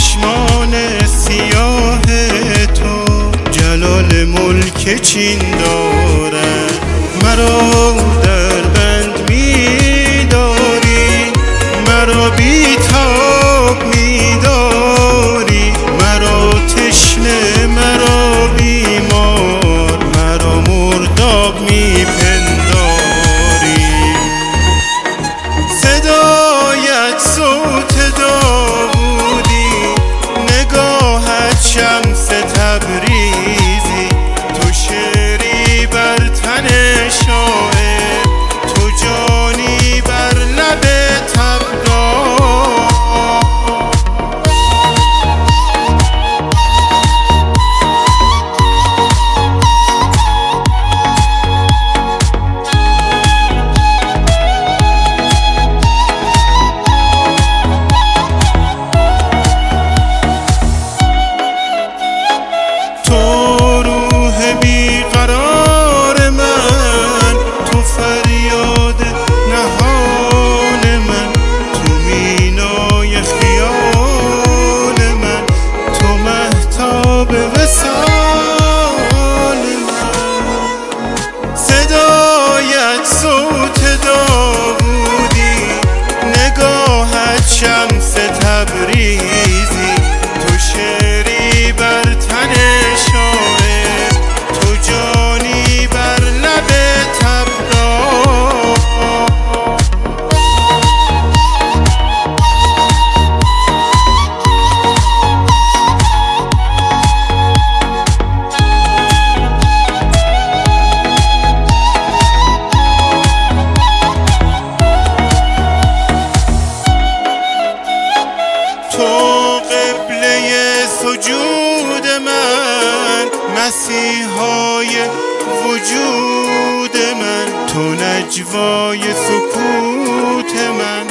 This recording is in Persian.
چشمان سیاه تو جلال ملک چین دارد. مرا در بند می‌داری، مرا بی‌تاب می‌داری، مرا تشنه، مرا بیمار، مرا مرداب می‌پنداری. صدایت صوت داوودی، نگاهت شمس تبریزی، تو شعری بر تن شاعر، تو جانی بر لب تبدار. تو روح بیقرار من، تو فریاد نهان من، تو مینای خیال من، تو مهتاب وصال من. صدایت صوت داوودی، نگاهت شمس تبریزی، تو شعری بر تن شاعر، تو جانی بر لب تبدار. تو قبله سجود من، مسیحای وجود من، تو نجوای سکوت من،